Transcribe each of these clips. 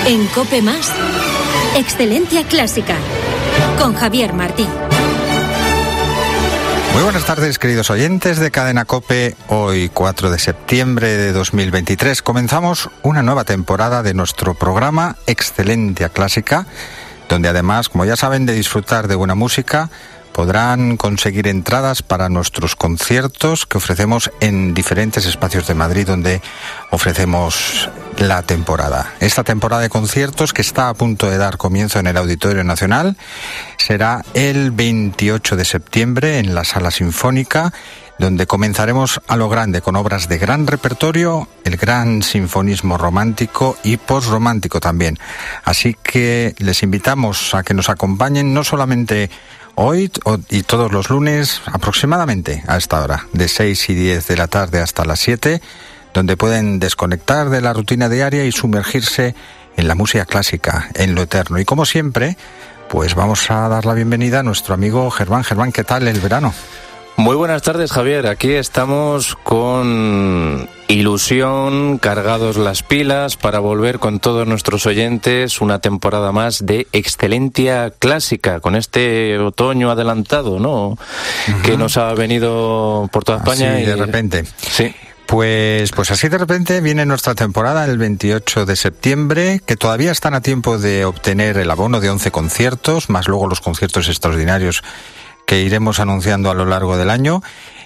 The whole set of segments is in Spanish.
En COPE+, Excelencia Clásica, con Javier Martín. Muy buenas tardes, queridos oyentes de Cadena COPE. Hoy, 4 de septiembre de 2023, comenzamos una nueva temporada de nuestro programa Excelencia Clásica, donde además, como ya saben, de disfrutar de buena música, podrán conseguir entradas para nuestros conciertos que ofrecemos en diferentes espacios de Madrid donde ofrecemos la temporada. Esta temporada de conciertos, que está a punto de dar comienzo en el Auditorio Nacional, será el 28 de septiembre en la Sala Sinfónica, donde comenzaremos a lo grande con obras de gran repertorio, el gran sinfonismo romántico y posromántico también. Así que les invitamos a que nos acompañen no solamente hoy y todos los lunes aproximadamente a esta hora, de 6 y 10 de la tarde hasta las 7, donde pueden desconectar de la rutina diaria y sumergirse en la música clásica, en lo eterno. Y como siempre, pues vamos a dar la bienvenida a nuestro amigo Germán. Germán, ¿qué tal el verano? Muy buenas tardes, Javier. Aquí estamos con ilusión, cargados las pilas para volver con todos nuestros oyentes una temporada más de Excelencia Clásica, con este otoño adelantado, ¿no? Uh-huh. Que nos ha venido por toda España. Así de repente. Sí. Pues así de repente viene nuestra temporada el 28 de septiembre, que todavía están a tiempo de obtener el abono de 11 conciertos, más luego los conciertos extraordinarios que iremos anunciando a lo largo del año,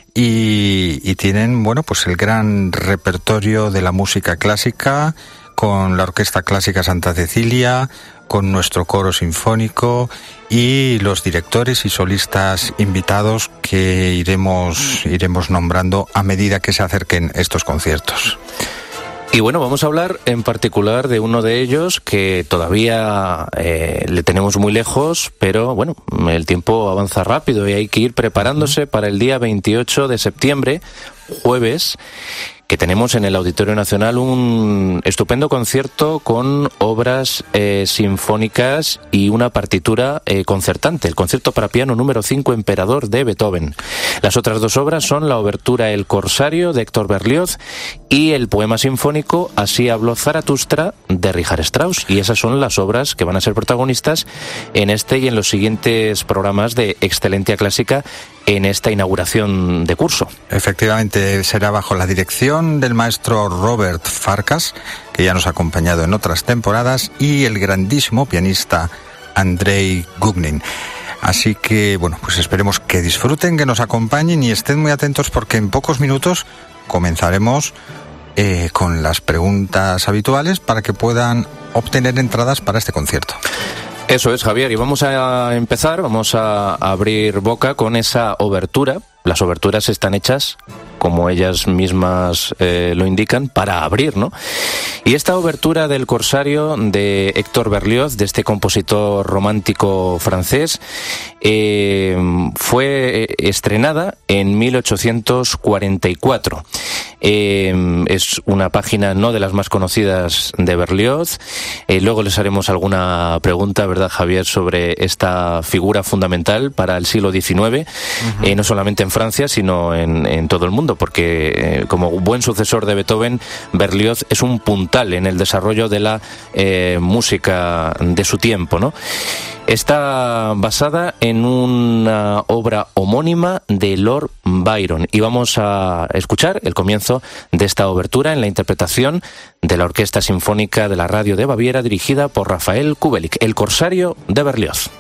y tienen, bueno, pues el gran repertorio de la música clásica, con la Orquesta Clásica Santa Cecilia, con nuestro coro sinfónico y los directores y solistas invitados que iremos nombrando a medida que se acerquen estos conciertos. Y bueno, vamos a hablar en particular de uno de ellos que todavía le tenemos muy lejos, pero bueno, el tiempo avanza rápido y hay que ir preparándose para el día 28 de septiembre, jueves, que tenemos en el Auditorio Nacional un estupendo concierto con obras sinfónicas y una partitura concertante, el concierto para piano número 5, Emperador, de Beethoven. Las otras dos obras son la obertura El Corsario, de Héctor Berlioz, y el poema sinfónico Así habló Zaratustra, de Richard Strauss. Y esas son las obras que van a ser protagonistas en este y en los siguientes programas de Excelencia Clásica en esta inauguración de curso. Efectivamente, será bajo la dirección del maestro Robert Farkas, que ya nos ha acompañado en otras temporadas, y el grandísimo pianista Andrei Gugnin. Así que, bueno, pues esperemos que disfruten, que nos acompañen y estén muy atentos, porque en pocos minutos comenzaremos con las preguntas habituales para que puedan obtener entradas para este concierto. Eso es, Javier, y vamos a empezar, vamos a abrir boca con esa obertura. Las oberturas están hechas, como ellas mismas lo indican, para abrir, ¿no? Y esta obertura del Corsario de Héctor Berlioz, de este compositor romántico francés, fue estrenada en 1844. Es una página no de las más conocidas de Berlioz. Luego les haremos alguna pregunta, ¿verdad, Javier?, sobre esta figura fundamental para el siglo XIX, uh-huh. No solamente en Francia, sino en todo el mundo, porque como buen sucesor de Beethoven, Berlioz es un puntal en el desarrollo de la música de su tiempo, ¿no? Está basada en una obra homónima de Lord Byron, y vamos a escuchar el comienzo de esta obertura en la interpretación de la Orquesta Sinfónica de la Radio de Baviera, dirigida por Rafael Kubelik, El Corsario de Berlioz.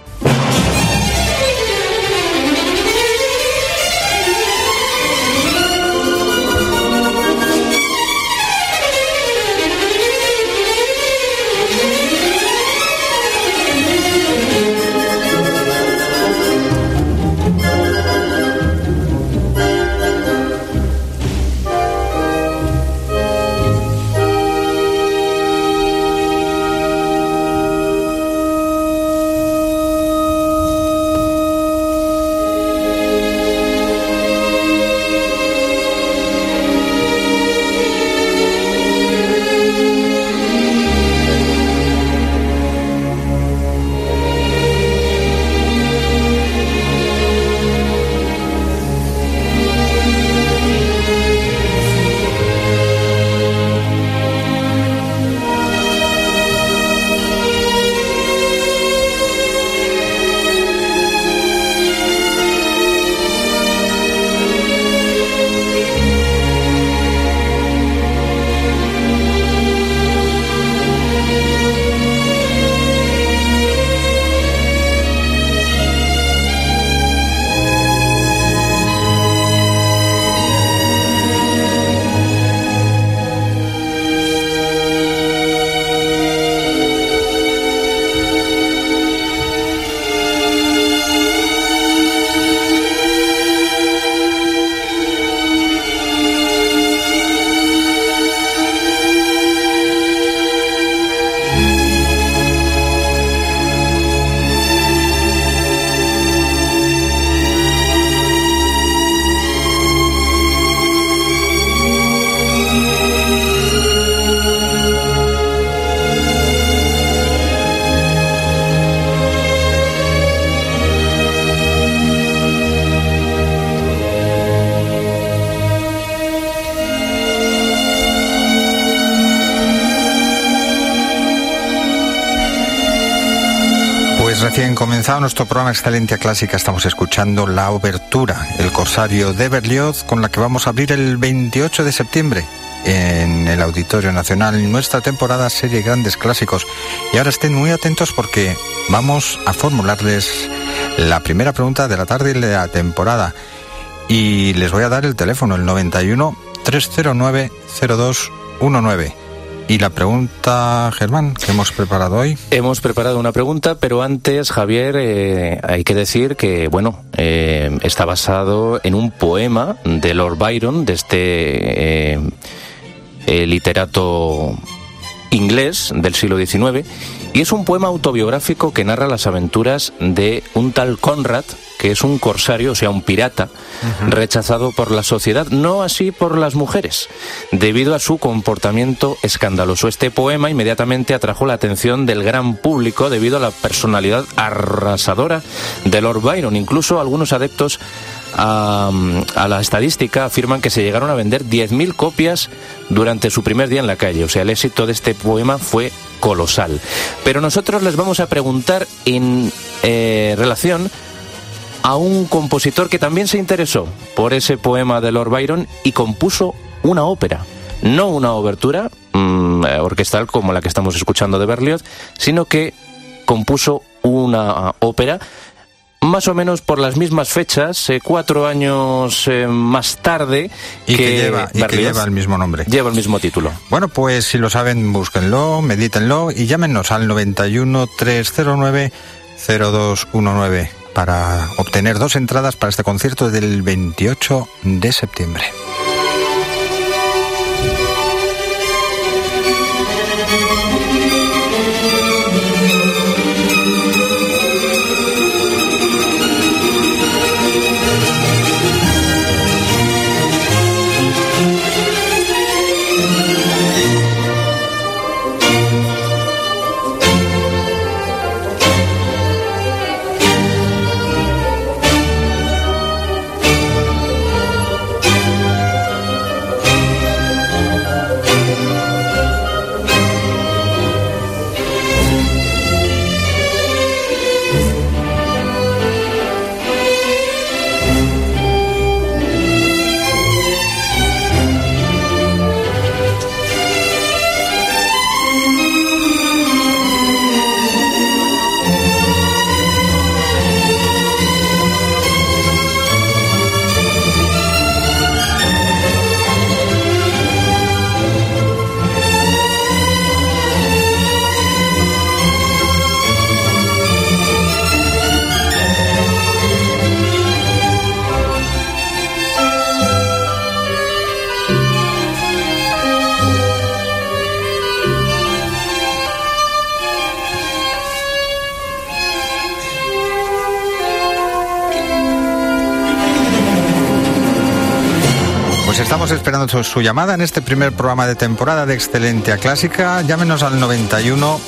recién comenzado nuestro programa Excelencia Clásica, estamos escuchando la obertura, El Corsario de Berlioz, con la que vamos a abrir el 28 de septiembre en el Auditorio Nacional nuestra temporada serie Grandes Clásicos. Y ahora estén muy atentos porque vamos a formularles la primera pregunta de la tarde de la temporada. Y les voy a dar el teléfono, el 91 309 0219. Y la pregunta, Germán, que hemos preparado hoy. Hemos preparado una pregunta, pero antes, Javier, hay que decir que, está basado en un poema de Lord Byron, de este literato inglés del siglo XIX, y es un poema autobiográfico que narra las aventuras de un tal Conrad, que es un corsario, o sea, un pirata, rechazado por la sociedad, no así por las mujeres, debido a su comportamiento escandaloso. Este poema inmediatamente atrajo la atención del gran público debido a la personalidad arrasadora de Lord Byron. Incluso algunos adeptos a la estadística afirman que se llegaron a vender 10.000 copias durante su primer día en la calle. O sea, el éxito de este poema fue colosal. Pero nosotros les vamos a preguntar en relación a un compositor que también se interesó por ese poema de Lord Byron y compuso una ópera. No una obertura orquestal como la que estamos escuchando de Berlioz, sino que compuso una ópera más o menos por las mismas fechas, 4 años más tarde, y que lleva el mismo nombre. Lleva el mismo título. Bueno, pues si lo saben, búsquenlo, medítenlo y llámenos al 91 309 0219 para obtener 2 entradas para este concierto del 28 de septiembre. Estamos esperando su llamada en este primer programa de temporada de Excelencia Clásica. Llámenos al 91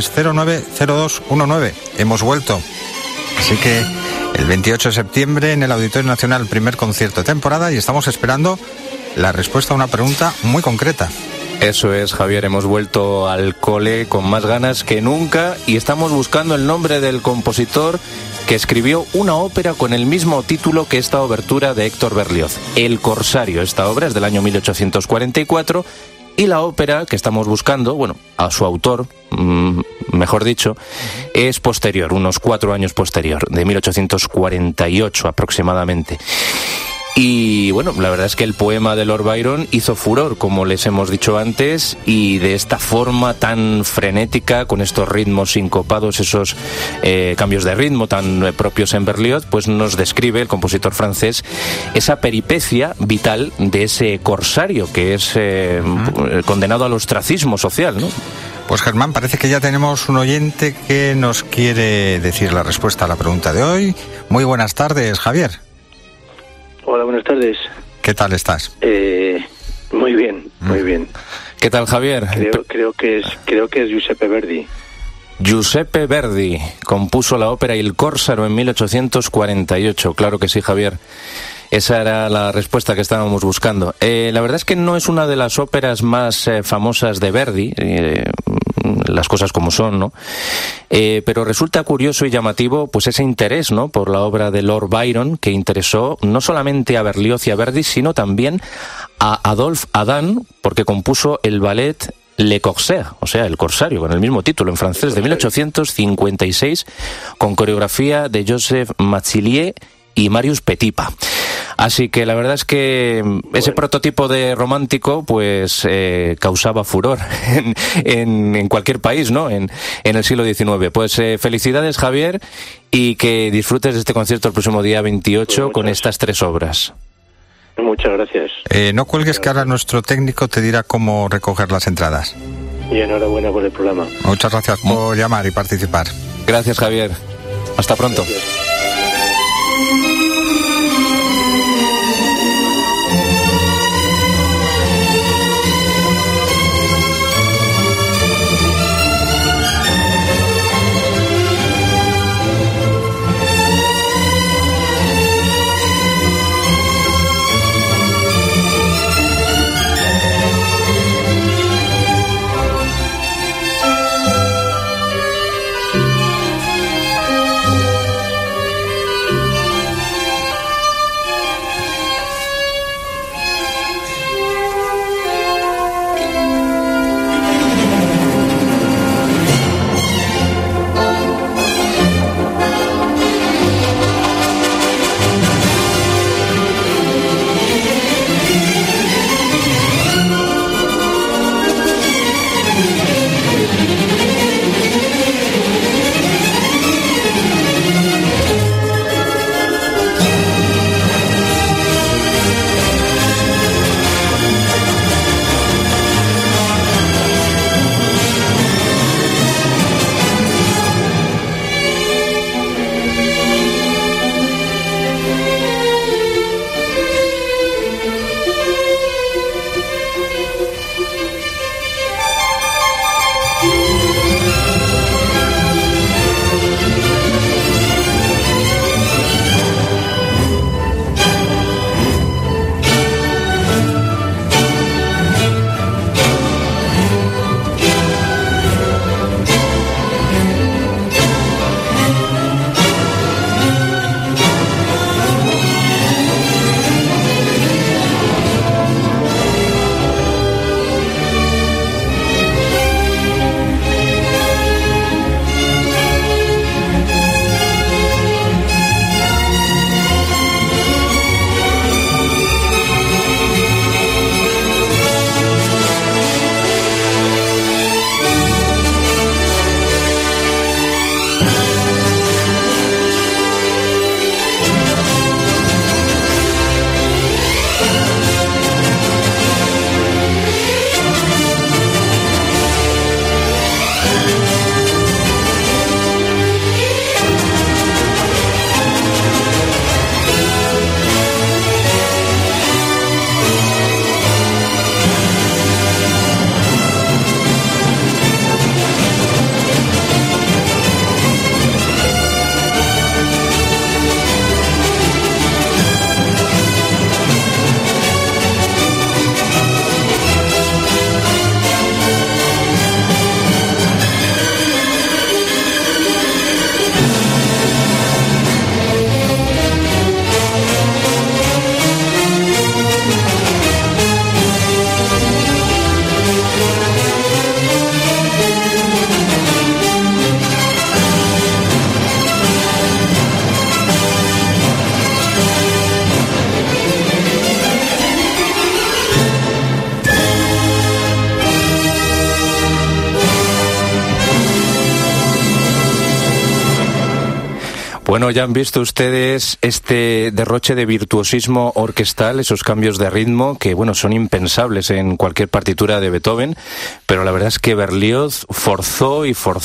309 0219. Hemos vuelto. Así que el 28 de septiembre en el Auditorio Nacional, primer concierto de temporada, y estamos esperando la respuesta a una pregunta muy concreta. Eso es, Javier, hemos vuelto al cole con más ganas que nunca y estamos buscando el nombre del compositor que escribió una ópera con el mismo título que esta obertura de Héctor Berlioz, El Corsario. Esta obra es del año 1844 y la ópera que estamos buscando, a su autor, mejor dicho, es posterior, unos 4 años posterior, de 1848 aproximadamente. Y la verdad es que el poema de Lord Byron hizo furor, como les hemos dicho antes, y de esta forma tan frenética, con estos ritmos sincopados, esos cambios de ritmo tan propios en Berlioz, pues nos describe el compositor francés esa peripecia vital de ese corsario que es condenado al ostracismo social, ¿no? Pues Germán, parece que ya tenemos un oyente que nos quiere decir la respuesta a la pregunta de hoy. Muy buenas tardes, Javier. Hola, buenas tardes. ¿Qué tal estás? Muy bien, muy bien. ¿Qué tal, Javier? Creo que es Giuseppe Verdi. Giuseppe Verdi compuso la ópera Il Corsaro en 1848. Claro que sí, Javier. Esa era la respuesta que estábamos buscando. La verdad es que no es una de las óperas más famosas de Verdi. las cosas como son, ¿no? Pero resulta curioso y llamativo pues ese interés, ¿no?, por la obra de Lord Byron, que interesó no solamente a Berlioz y a Verdi, sino también a Adolphe Adam, porque compuso el ballet Le Corsaire, o sea, El Corsario, con el mismo título en francés, de 1856, con coreografía de Joseph Maxillier y Marius Petipa. Así que la verdad es que ese prototipo de romántico pues causaba furor en cualquier país, ¿no?, en el siglo XIX. Pues felicidades, Javier, y que disfrutes de este concierto el próximo día 28 con estas 3 obras. Muchas gracias. No cuelgues, que ahora nuestro técnico te dirá cómo recoger las entradas. Y enhorabuena por el programa. Muchas gracias por llamar y participar. Gracias, Javier. Hasta pronto. Gracias. Bueno, ya han visto ustedes este derroche de virtuosismo orquestal, esos cambios de ritmo que, bueno, son impensables en cualquier partitura de Beethoven, pero la verdad es que Berlioz forzó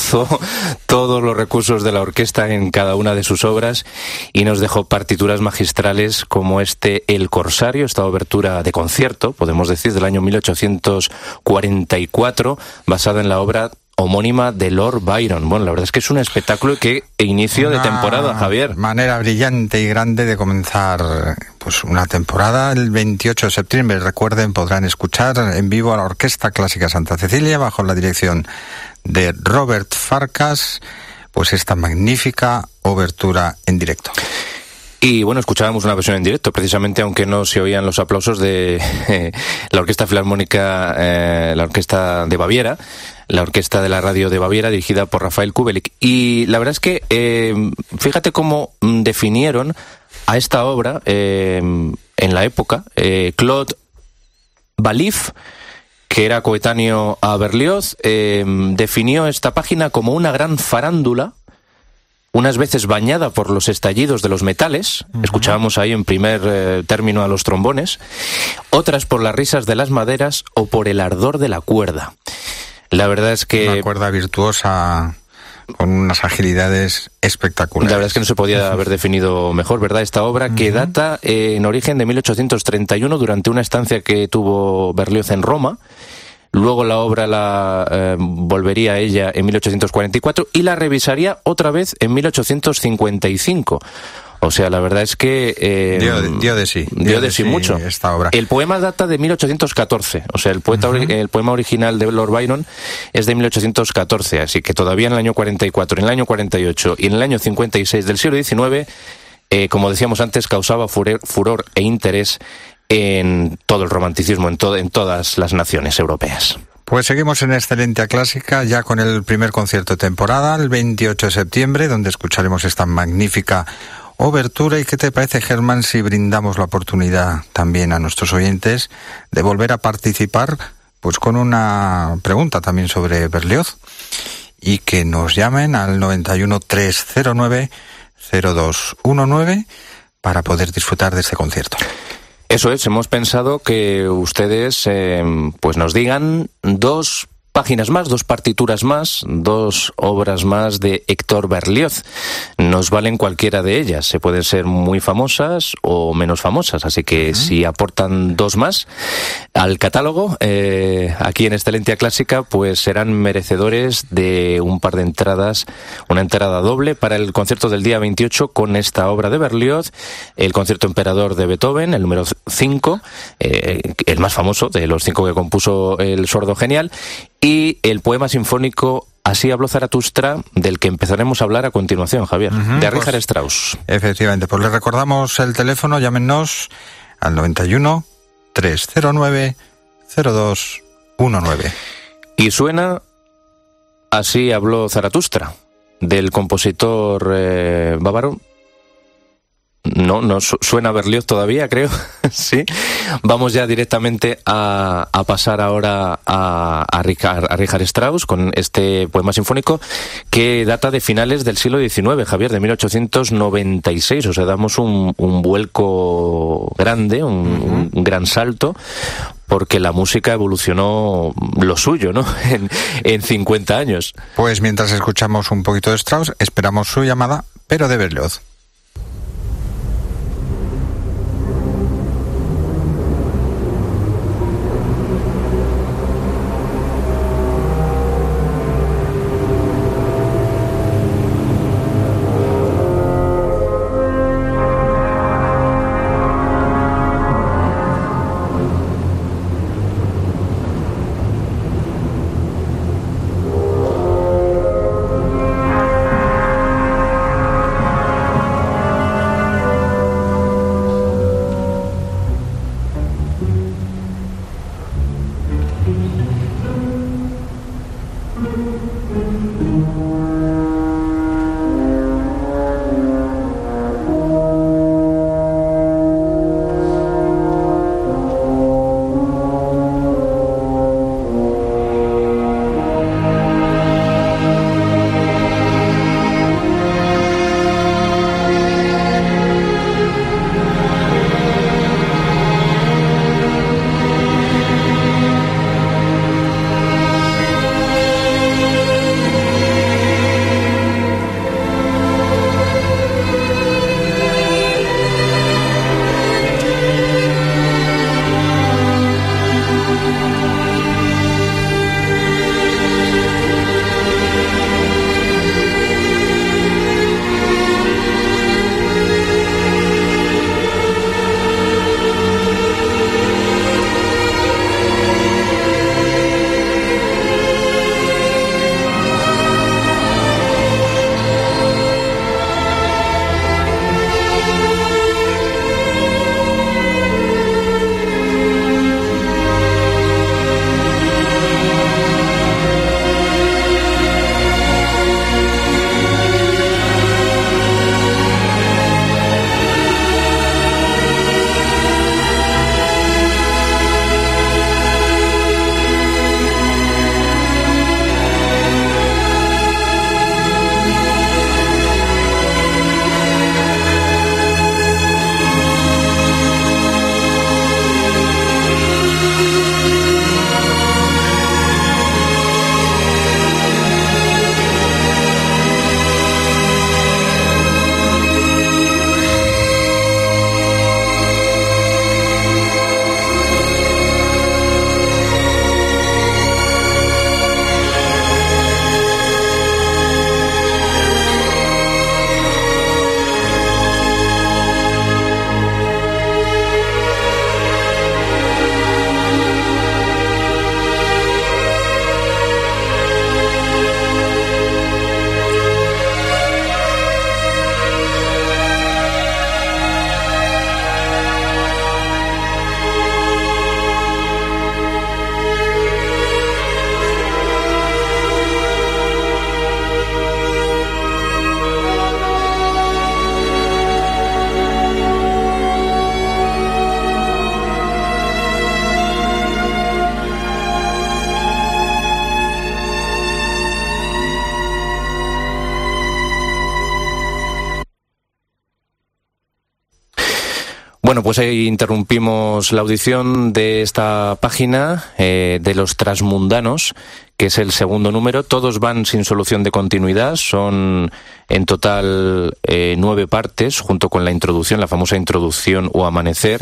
todos los recursos de la orquesta en cada una de sus obras y nos dejó partituras magistrales como El Corsario, esta obertura de concierto, podemos decir, del año 1844, basada en la obra homónima de Lord Byron. Bueno, la verdad es que es un espectáculo que inicio de temporada, Javier. Manera brillante y grande de comenzar pues una temporada. El 28 de septiembre, recuerden, podrán escuchar en vivo a la Orquesta Clásica Santa Cecilia bajo la dirección de Robert Farkas, pues esta magnífica obertura en directo. Y bueno, escuchábamos una versión en directo, precisamente, aunque no se oían los aplausos de la Orquesta Filarmónica, la Orquesta de Baviera, la Orquesta de la Radio de Baviera, dirigida por Rafael Kubelik. Y la verdad es que, fíjate cómo definieron a esta obra en la época. Claude Balif, que era coetáneo a Berlioz, definió esta página como una gran farándula, unas veces bañada por los estallidos de los metales, escuchábamos ahí en primer término a los trombones, otras por las risas de las maderas o por el ardor de la cuerda. La verdad es que... Una cuerda virtuosa con unas agilidades espectaculares. La verdad es que no se podía haber definido mejor, ¿verdad? Esta obra que data en origen de 1831 durante una estancia que tuvo Berlioz en Roma. Luego la obra la volvería a ella en 1844 y la revisaría otra vez en 1855. O sea, la verdad es que... dio de sí mucho. Esta obra. El poema data de 1814. O sea, el poema original de Lord Byron es de 1814. Así que todavía en el año 44, en el año 48 y en el año 56 del siglo XIX, como decíamos antes, causaba furor e interés en todo el romanticismo, en todas las naciones europeas. Pues seguimos en Excelencia Clásica, ya con el primer concierto de temporada, el 28 de septiembre, donde escucharemos esta magnífica obertura. ¿Y qué te parece, Germán, si brindamos la oportunidad también a nuestros oyentes de volver a participar, pues con una pregunta también sobre Berlioz, y que nos llamen al 91 309 0219 para poder disfrutar de este concierto? Eso es, hemos pensado que ustedes pues nos digan dos páginas más, dos partituras más, dos obras más de Héctor Berlioz. Nos valen cualquiera de ellas, se pueden ser muy famosas o menos famosas, así que si aportan dos más al catálogo, aquí en Excelencia Clásica, pues serán merecedores de un par de entradas, una entrada doble para el concierto del día 28 con esta obra de Berlioz, el concierto Emperador de Beethoven, el número 5, el más famoso de los 5 que compuso el sordo genial, y el poema sinfónico Así habló Zaratustra, del que empezaremos a hablar a continuación, Javier, de Richard Strauss. Efectivamente, pues les recordamos el teléfono, llámenos al 91 309 0219. Y suena Así habló Zaratustra, del compositor bávaro. No suena Berlioz todavía, creo. Sí. Vamos ya directamente a pasar ahora a Richard Strauss con este poema sinfónico que data de finales del siglo XIX, Javier, de 1896. O sea, damos un vuelco grande, un gran salto, porque la música evolucionó lo suyo, ¿no? En 50 años. Pues mientras escuchamos un poquito de Strauss, esperamos su llamada, pero de Berlioz. Bueno, pues ahí interrumpimos la audición de esta página de Los Transmundanos, que es el segundo número. Todos van sin solución de continuidad. Son en total 9 partes, junto con la introducción, la famosa introducción o amanecer,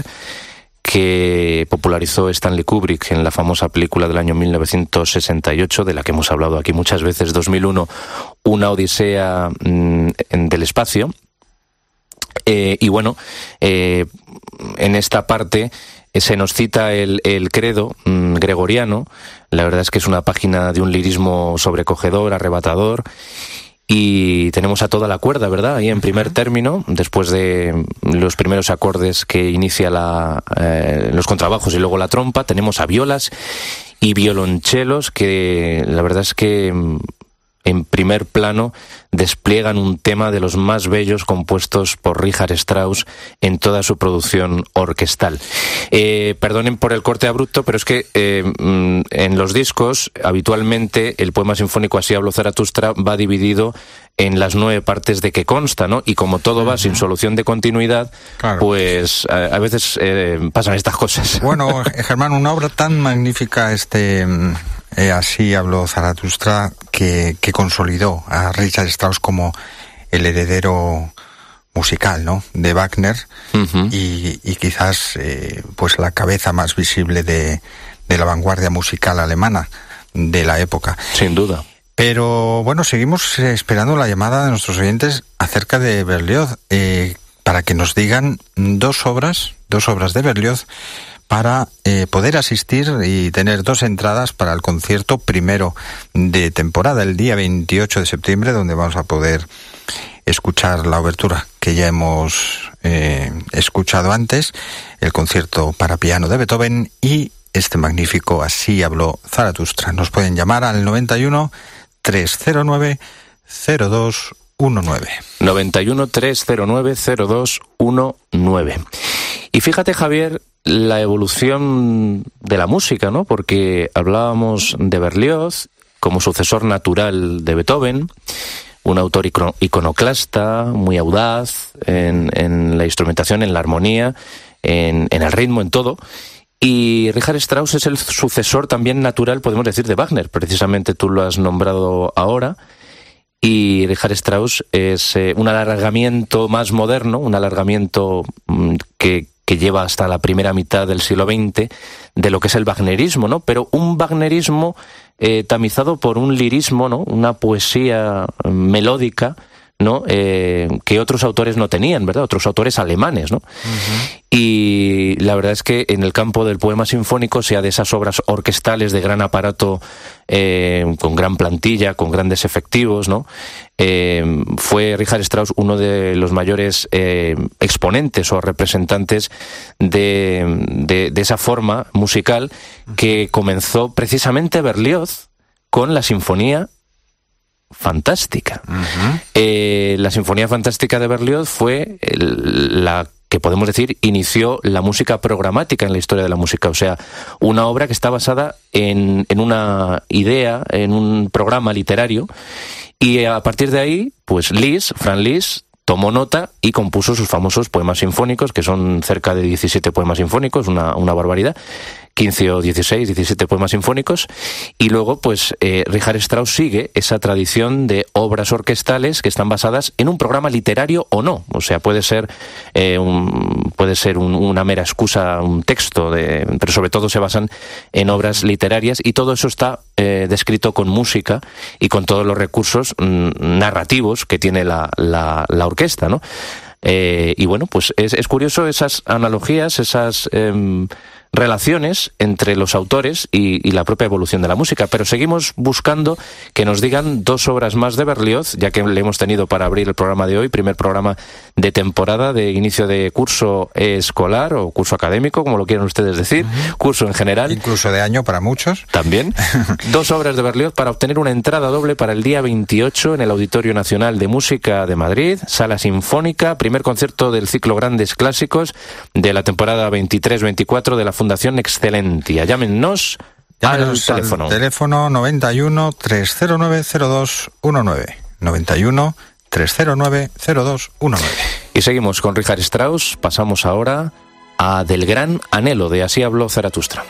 que popularizó Stanley Kubrick en la famosa película del año 1968, de la que hemos hablado aquí muchas veces, 2001, Una odisea del espacio. Y bueno, en esta parte se nos cita el credo gregoriano. La verdad es que es una página de un lirismo sobrecogedor, arrebatador, y tenemos a toda la cuerda, ¿verdad? Ahí en primer término, después de los primeros acordes que inicia los contrabajos y luego la trompa, tenemos a violas y violonchelos que la verdad es que en primer plano despliegan un tema de los más bellos compuestos por Richard Strauss en toda su producción orquestal. Perdonen por el corte abrupto, pero es que en los discos habitualmente el poema sinfónico Así habló Zaratustra va dividido en las 9 partes de que consta, ¿no? Y como todo va sin solución de continuidad, claro, pues a veces pasan estas cosas. Bueno, Germán, una obra tan magnífica Así habló Zaratustra, que consolidó a Richard Strauss como el heredero musical, ¿no?, de Wagner, y quizás pues la cabeza más visible de la vanguardia musical alemana de la época. Sin duda. Pero bueno, seguimos esperando la llamada de nuestros oyentes acerca de Berlioz, para que nos digan dos obras de Berlioz, para poder asistir y tener 2 entradas para el concierto primero de temporada, el día 28 de septiembre, donde vamos a poder escuchar la obertura que ya hemos escuchado antes, el concierto para piano de Beethoven y este magnífico Así habló Zaratustra. Nos pueden llamar al 91 309 0219. 91 309 0219. Y fíjate, Javier, la evolución de la música, ¿no? Porque hablábamos de Berlioz como sucesor natural de Beethoven, un autor iconoclasta, muy audaz en la instrumentación, en la armonía, en el ritmo, en todo. Y Richard Strauss es el sucesor también natural, podemos decir, de Wagner. Precisamente tú lo has nombrado ahora. Y Richard Strauss es un alargamiento más moderno, un alargamiento que lleva hasta la primera mitad del siglo XX de lo que es el wagnerismo, ¿no? Pero un wagnerismo tamizado por un lirismo, ¿no? Una poesía melódica, ¿no? Que otros autores no tenían, ¿verdad? Otros autores alemanes, ¿no? Y la verdad es que en el campo del poema sinfónico, sea de esas obras orquestales de gran aparato, con gran plantilla, con grandes efectivos, ¿no? Fue Richard Strauss uno de los mayores exponentes o representantes de esa forma musical que comenzó precisamente Berlioz con la Sinfonía Fantástica. La Sinfonía Fantástica de Berlioz fue la que podemos decir inició la música programática en la historia de la música, o sea, una obra que está basada en una idea, en un programa literario, y a partir de ahí, pues Franz Liszt tomó nota y compuso sus famosos poemas sinfónicos, que son cerca de 17 poemas sinfónicos, una barbaridad, 15 o 16, 17 poemas sinfónicos, y luego pues Richard Strauss sigue esa tradición de obras orquestales que están basadas en un programa literario o no, o sea, puede ser una mera excusa, un texto, pero sobre todo se basan en obras literarias, y todo eso está descrito con música y con todos los recursos narrativos que tiene la orquesta, ¿no? Y bueno, pues es curioso esas analogías, esas relaciones entre los autores y la propia evolución de la música, pero seguimos buscando que nos digan 2 obras más de Berlioz, ya que le hemos tenido para abrir el programa de hoy, primer programa de temporada de inicio de curso escolar o curso académico, como lo quieran ustedes decir, curso en general. Incluso de año para muchos. También. 2 obras de Berlioz para obtener una entrada doble para el día 28 en el Auditorio Nacional de Música de Madrid, Sala Sinfónica, primer concierto del ciclo Grandes Clásicos de la temporada 23-24 de la Fundación Excelentia. Llámenos al teléfono. Teléfono 91 309 0219. 91 309 0219. Y seguimos con Richard Strauss. Pasamos ahora a Del Gran Anhelo, de Así habló Zaratustra.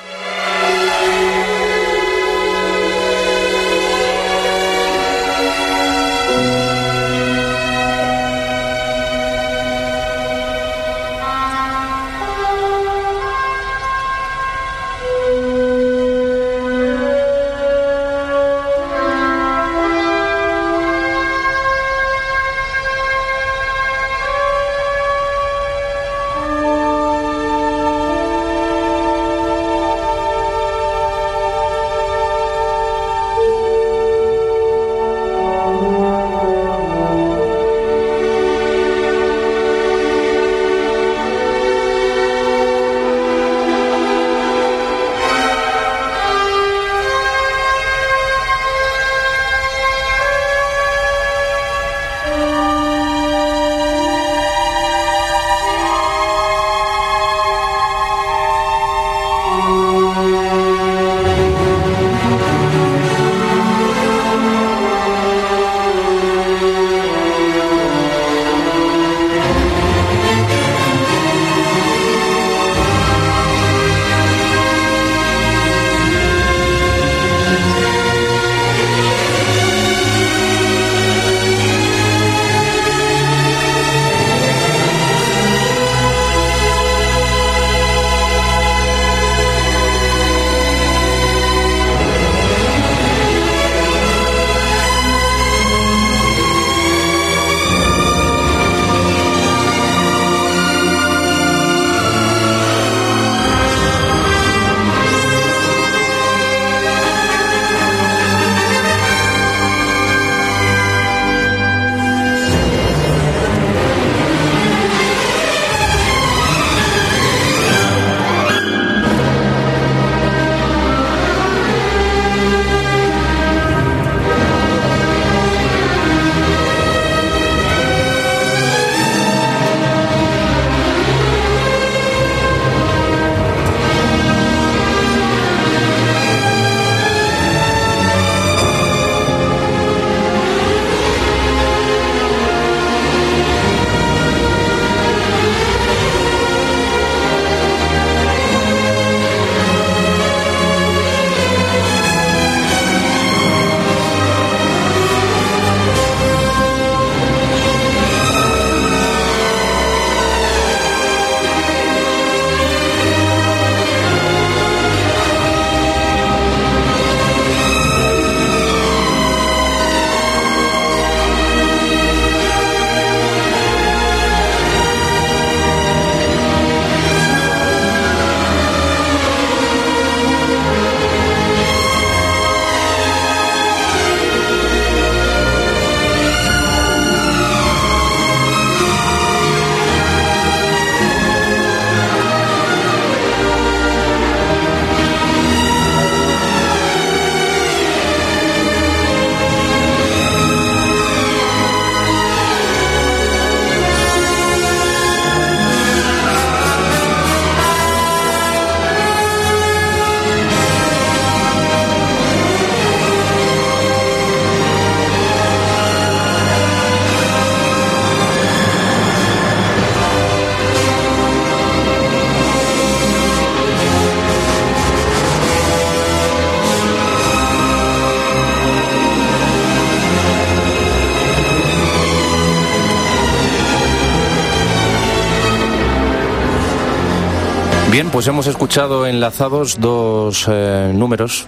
Bien, pues hemos escuchado enlazados dos números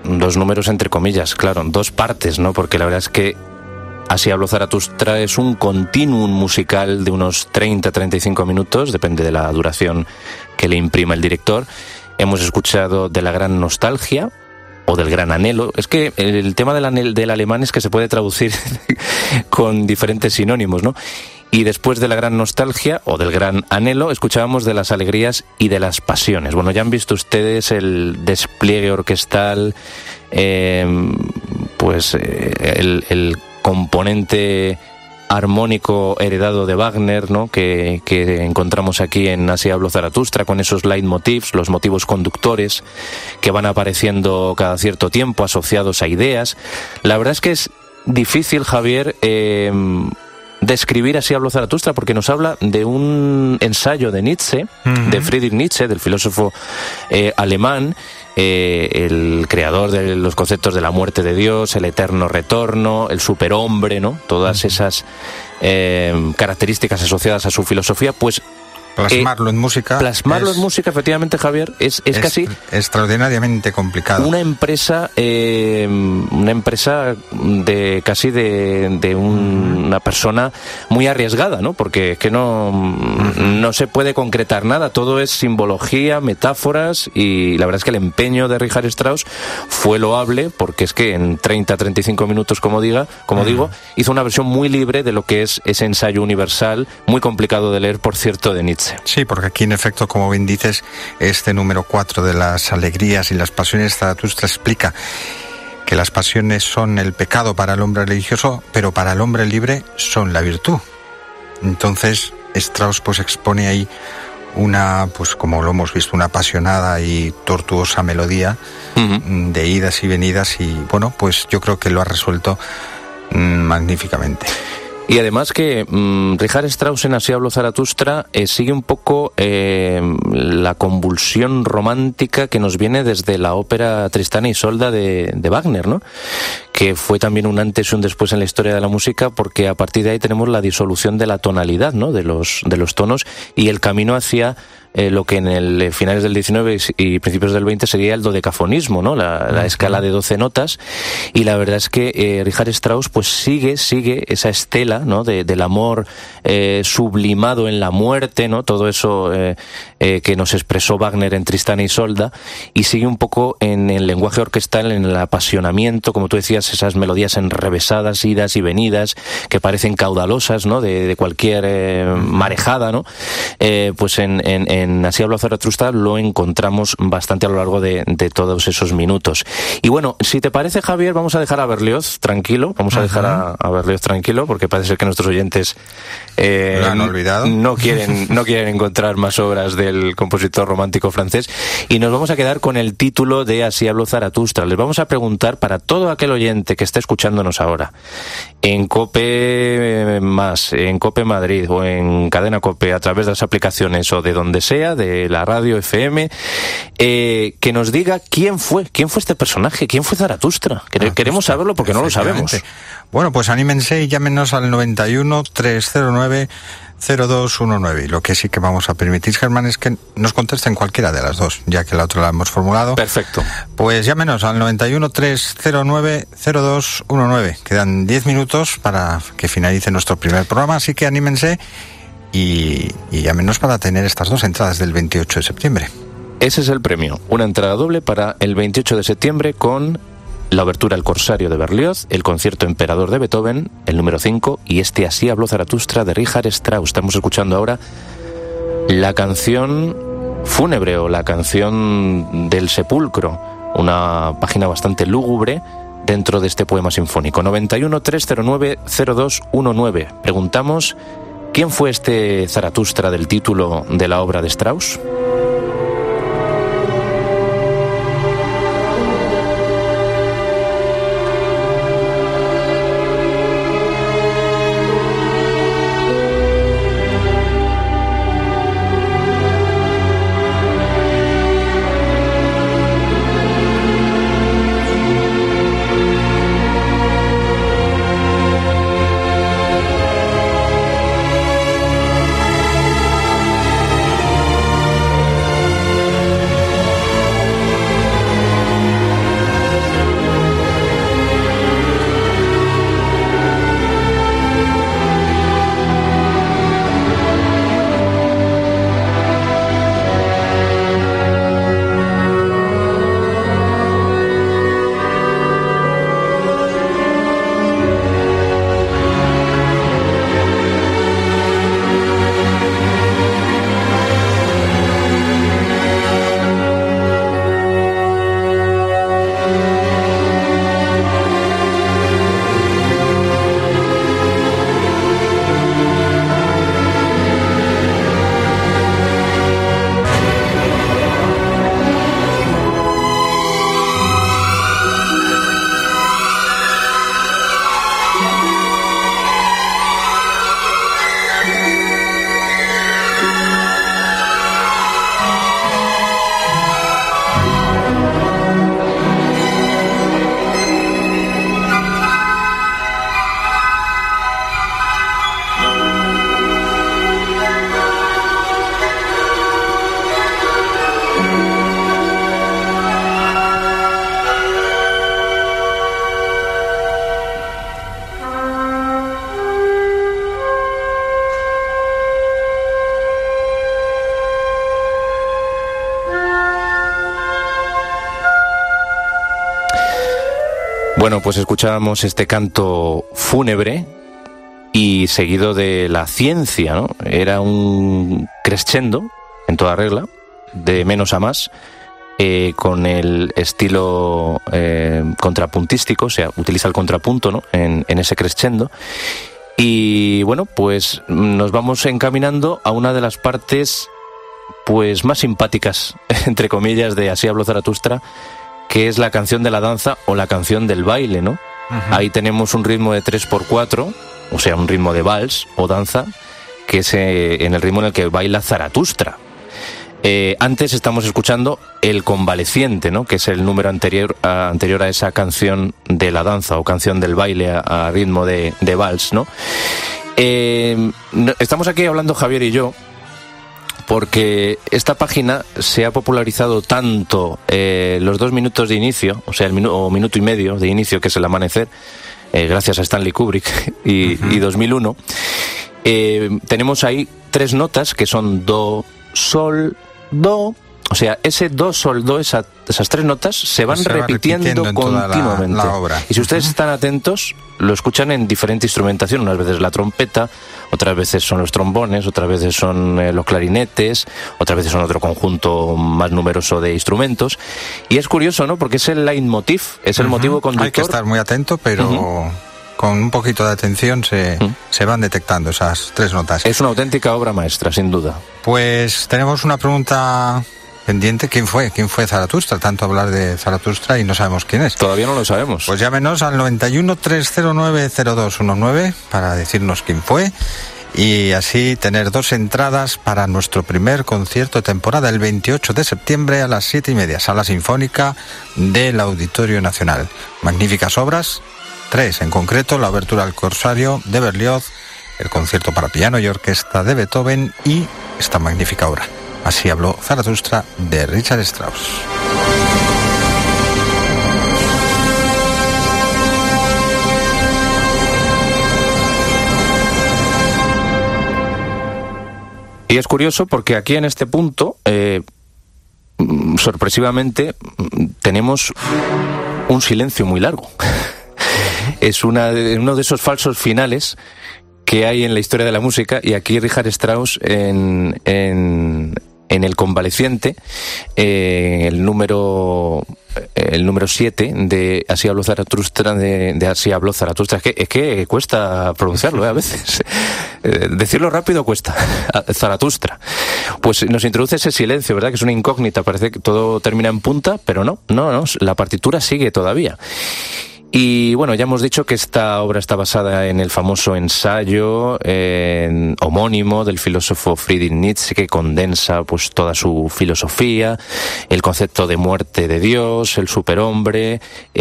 entre comillas, claro, dos partes, ¿no? Porque la verdad es que Así habló Zaratustra es un continuum musical de unos 30-35 minutos, depende de la duración que le imprima el director. Hemos escuchado de la gran nostalgia o del gran anhelo. Es que el tema del alemán es que se puede traducir con diferentes sinónimos, ¿no? Y después de la gran nostalgia o del gran anhelo, escuchábamos de las alegrías y de las pasiones. Bueno, ya han visto ustedes el despliegue orquestal, el componente armónico heredado de Wagner, ¿no? que encontramos aquí en Así habló Zaratustra, con esos leitmotivs, los motivos conductores que van apareciendo cada cierto tiempo asociados a ideas. La verdad es que es difícil, Javier, describir Así habló Zaratustra, porque nos habla de un ensayo de Nietzsche, de Friedrich Nietzsche, del filósofo alemán, el creador de los conceptos de la muerte de Dios, el eterno retorno, el superhombre, ¿no? Todas esas características asociadas a su filosofía, pues plasmarlo en música. Plasmarlo en música, efectivamente, Javier, es casi extraordinariamente complicado. Una empresa de casi de una persona muy arriesgada, ¿no? Porque es que no se puede concretar nada, todo es simbología, metáforas, y la verdad es que el empeño de Richard Strauss fue loable, porque es que en 30-35 minutos, como digo, hizo una versión muy libre de lo que es ese ensayo universal, muy complicado de leer, por cierto, de Nietzsche. Sí, porque aquí en efecto, como bien dices, este número 4 de las alegrías y las pasiones, Zaratustra explica que las pasiones son el pecado para el hombre religioso, pero para el hombre libre son la virtud. Entonces Strauss pues expone ahí una, pues como lo hemos visto, una apasionada y tortuosa melodía de idas y venidas, y bueno, pues yo creo que lo ha resuelto magníficamente. Y además que Richard Strauss en Así habló Zaratustra sigue un poco la convulsión romántica que nos viene desde la ópera Tristán y Isolda de Wagner, ¿no? Que fue también un antes y un después en la historia de la música, porque a partir de ahí tenemos la disolución de la tonalidad, ¿no? De los tonos, y el camino hacia lo que en el finales del 19 y principios del 20 sería el dodecafonismo, ¿no? La escala de 12 notas. Y la verdad es que Richard Strauss pues sigue esa estela, ¿no? Del amor sublimado en la muerte, ¿no? Todo eso que nos expresó Wagner en Tristán y Isolda, y sigue un poco en el lenguaje orquestal, en el apasionamiento, como tú decías, esas melodías enrevesadas, idas y venidas, que parecen caudalosas, ¿no? De cualquier marejada, ¿no? Pues en Así habló Zaratustra lo encontramos bastante a lo largo de todos esos minutos. Y bueno, si te parece, Javier, vamos a dejar a Berlioz tranquilo, porque parece ser que nuestros oyentes lo han olvidado. No quieren encontrar más obras del compositor romántico francés, y nos vamos a quedar con el título de Así habló Zaratustra. Les vamos a preguntar, para todo aquel oyente que esté escuchándonos ahora en COPE+, en COPE Madrid o en Cadena COPE, a través de las aplicaciones o de donde sea, de la radio FM, que nos diga quién fue este personaje, quién fue Zaratustra. Queremos saberlo porque no lo sabemos. Bueno, pues anímense y llámenos al 91 309 0219. Y lo que sí que vamos a permitir, Germán, es que nos contesten cualquiera de las dos, ya que la otra la hemos formulado. Perfecto. Pues llámenos al 91 309 0219. Quedan 10 minutos para que finalice nuestro primer programa, así que anímense y llámenos para tener estas dos entradas del 28 de septiembre. Ese es el premio, una entrada doble para el 28 de septiembre con la obertura El Corsario de Berlioz, el concierto Emperador de Beethoven, el número 5, y este Así habló Zaratustra de Richard Strauss. Estamos escuchando ahora la canción fúnebre, o la canción del sepulcro, una página bastante lúgubre dentro de este poema sinfónico. 91 309 0219. Preguntamos, ¿quién fue este Zaratustra del título de la obra de Strauss? Bueno, pues escuchábamos este canto fúnebre y seguido de la ciencia, ¿no? Era un crescendo, en toda regla, de menos a más, con el estilo contrapuntístico, o sea, utiliza el contrapunto, ¿no? en ese crescendo. Y bueno, pues nos vamos encaminando a una de las partes pues más simpáticas, entre comillas, de Así habló Zaratustra, que es la canción de la danza o la canción del baile, ¿no? Uh-huh. Ahí tenemos un ritmo de 3x4, o sea, un ritmo de vals o danza, que es en el ritmo en el que baila Zaratustra. Antes estamos escuchando El Convaleciente, ¿no? Que es el número anterior a esa canción de la danza o canción del baile a ritmo de vals, ¿no? Estamos aquí hablando Javier y yo porque esta página se ha popularizado tanto los 2 minutos de inicio, o sea, o minuto y medio de inicio, que es el amanecer, gracias a Stanley Kubrick y 2001. Tenemos ahí 3 notas que son do, sol, do. O sea, ese do, sol, do, esas 3 notas se van repitiendo continuamente. La obra. Y si ustedes están atentos, lo escuchan en diferente instrumentación. Unas veces la trompeta, otras veces son los trombones, otras veces son los clarinetes, otras veces son otro conjunto más numeroso de instrumentos. Y es curioso, ¿no? Porque es el leitmotiv, es el motivo conductor. Hay que estar muy atento, pero con un poquito de atención se van detectando esas 3 notas. Es una auténtica obra maestra, sin duda. Pues tenemos una pregunta pendiente. ¿Quién fue Zaratustra? Tanto hablar de Zaratustra y no sabemos quién es. Todavía no lo sabemos. Pues llámenos al 91 309 0219 para decirnos quién fue y así tener 2 entradas para nuestro primer concierto de temporada el 28 de septiembre a las 7:30, Sala Sinfónica del Auditorio Nacional. Magníficas obras, 3 en concreto: la obertura al Corsario de Berlioz, el concierto para piano y orquesta de Beethoven y esta magnífica obra, Así habló Zaratustra, de Richard Strauss. Y es curioso porque aquí en este punto, sorpresivamente, tenemos un silencio muy largo. Es uno de esos falsos finales que hay en la historia de la música, y aquí Richard Strauss en El Convaleciente, el número 7 de Así habló Zaratustra, de Así habló Zaratustra. Es que cuesta pronunciarlo, a veces. Decirlo rápido cuesta. Zaratustra. Pues nos introduce ese silencio, ¿verdad? Que es una incógnita, parece que todo termina en punta, pero no, la partitura sigue todavía. Y bueno, ya hemos dicho que esta obra está basada en el famoso ensayo homónimo del filósofo Friedrich Nietzsche, que condensa pues toda su filosofía, el concepto de muerte de Dios, el superhombre,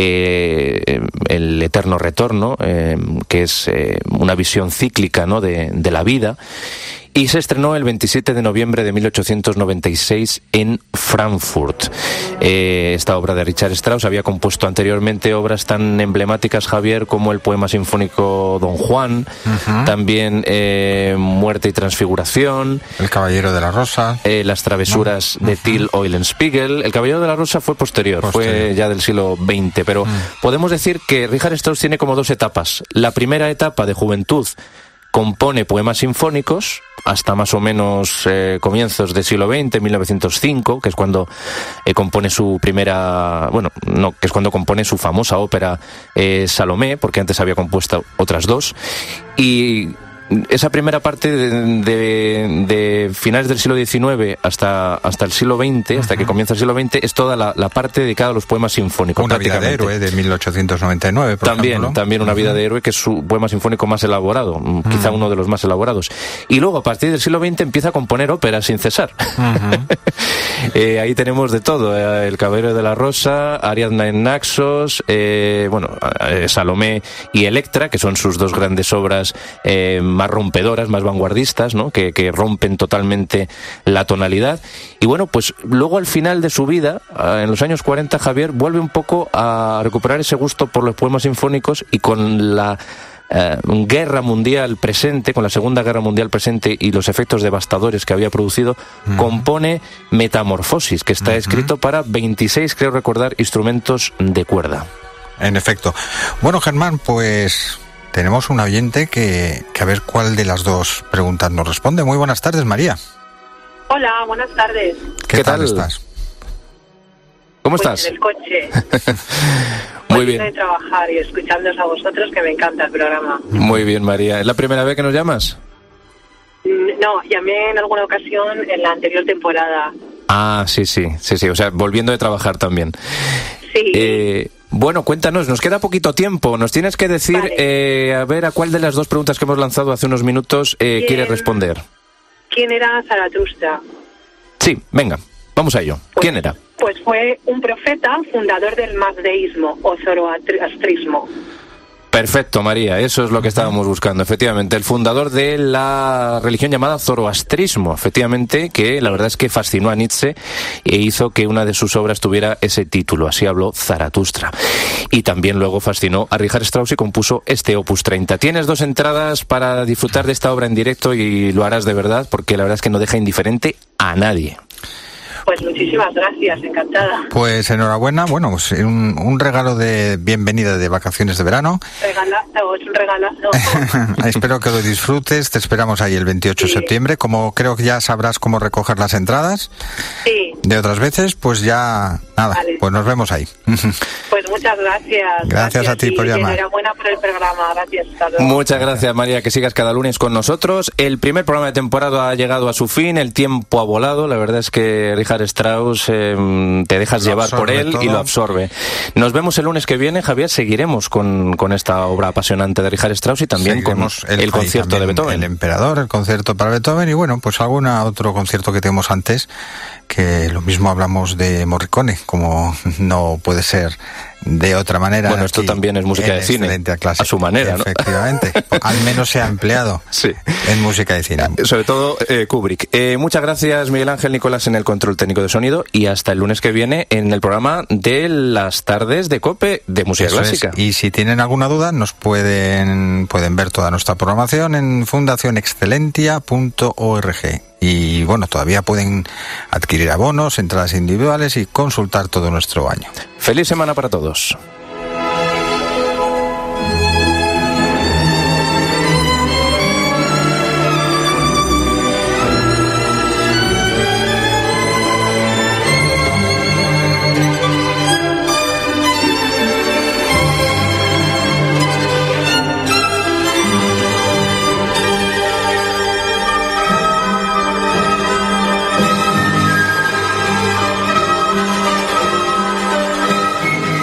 el eterno retorno, que es una visión cíclica, ¿no? de la vida. Y se estrenó el 27 de noviembre de 1896 en Frankfurt. Esta obra de Richard Strauss había compuesto anteriormente obras tan emblemáticas, Javier, como el poema sinfónico Don Juan, también Muerte y Transfiguración, El Caballero de la Rosa, las travesuras de Till Eulenspiegel. El Caballero de la Rosa fue posterior, fue ya del siglo XX, pero podemos decir que Richard Strauss tiene como 2 etapas. La primera etapa de juventud compone poemas sinfónicos hasta más o menos comienzos del siglo XX, 1905, que es cuando compone su primera... que es cuando compone su famosa ópera Salomé, porque antes había compuesto otras 2. Y esa primera parte de finales del siglo XIX hasta el siglo XX, hasta que comienza el siglo XX, es toda la parte dedicada a los poemas sinfónicos. Una vida de héroe de 1899, por ejemplo. También una vida de héroe, que es su poema sinfónico más elaborado, quizá uno de los más elaborados. Y luego, a partir del siglo XX, empieza a componer óperas sin cesar. Ahí tenemos de todo: El Caballero de la Rosa, Ariadna en Naxos, Salomé y Electra, que son sus 2 grandes obras más rompedoras, más vanguardistas, ¿no? Que rompen totalmente la tonalidad. Y bueno, pues luego al final de su vida, en los años 40, Javier vuelve un poco a recuperar ese gusto por los poemas sinfónicos, y con la guerra mundial presente, con la Segunda Guerra Mundial presente y los efectos devastadores que había producido, compone Metamorfosis, que está escrito para 26, creo recordar, instrumentos de cuerda. En efecto. Bueno, Germán, pues tenemos un oyente que a ver cuál de las dos preguntas nos responde. Muy buenas tardes, María. Hola, buenas tardes. ¿Qué tal estás? ¿Cómo Pues estás? en el coche. Muy bien. De trabajar y escuchándoos a vosotros, que me encanta el programa. Muy bien, María. ¿Es la primera vez que nos llamas? No, llamé en alguna ocasión en la anterior temporada. Ah, sí. O sea, volviendo de trabajar también. Sí. Bueno, cuéntanos, nos queda poquito tiempo. Nos tienes que decir, Vale. a ver, a cuál de las dos preguntas que hemos lanzado hace unos minutos quieres responder. ¿Quién era Zaratustra? Sí, venga, vamos a ello. ¿Quién era? Pues fue un profeta fundador del mazdeísmo o zoroastrismo. Perfecto, María, eso es lo que estábamos buscando, efectivamente. El fundador de la religión llamada zoroastrismo, efectivamente, que la verdad es que fascinó a Nietzsche e hizo que una de sus obras tuviera ese título, así habló Zaratustra. Y también luego fascinó a Richard Strauss y compuso este Opus 30. Tienes 2 entradas para disfrutar de esta obra en directo y lo harás de verdad, porque la verdad es que no deja indiferente a nadie. Pues muchísimas gracias, encantada. Pues enhorabuena, bueno, pues un regalo de bienvenida de vacaciones de verano. Regalazo, es un regalazo. Espero que lo disfrutes, te esperamos ahí el 28 de septiembre. Como creo que ya sabrás cómo recoger las entradas de otras veces, pues ya, nada, pues nos vemos ahí. Pues muchas gracias. Gracias a ti por llamar. Enhorabuena por el programa, gracias. Muchas gracias, María, que sigas cada lunes con nosotros. El primer programa de temporada ha llegado a su fin, el tiempo ha volado, la verdad es que Richard Strauss te dejas llevar por él todo. Y lo absorbe. Nos vemos el lunes que viene, Javier, seguiremos con esta obra apasionante de Richard Strauss y también seguiremos con el concierto de Beethoven. El Emperador, el concierto para Beethoven y bueno, pues algún otro concierto que tenemos antes, que lo mismo hablamos de Morricone, como no puede ser de otra manera. Bueno, esto también es música de cine, a su manera, ¿no? Efectivamente, al menos se ha empleado en música de cine. Sobre todo Kubrick. Muchas gracias, Miguel Ángel Nicolás, en el control técnico de sonido, y hasta el lunes que viene en el programa de las tardes de COPE de música clásica. Y si tienen alguna duda, nos pueden ver toda nuestra programación en fundacionexcelentia.org. Y bueno, todavía pueden adquirir abonos, entradas individuales y consultar todo nuestro año. Feliz semana para todos.